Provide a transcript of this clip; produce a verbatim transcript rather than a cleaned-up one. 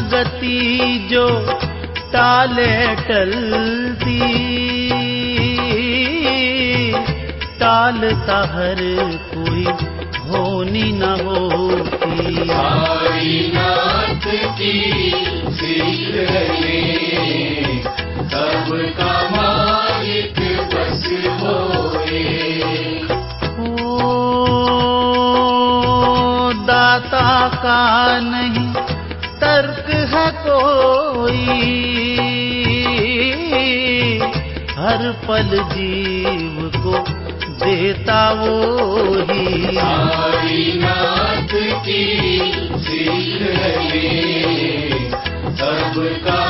गति जो टाले टलती, टालता हर कोई होनी न होती। साईनाथ की सीख ले, सबका मालिक बस होए। ओ दाता का नहीं तर्क है कोई, हर पल जीव को देता वो ही। साईनाथ की सीख ले, सबका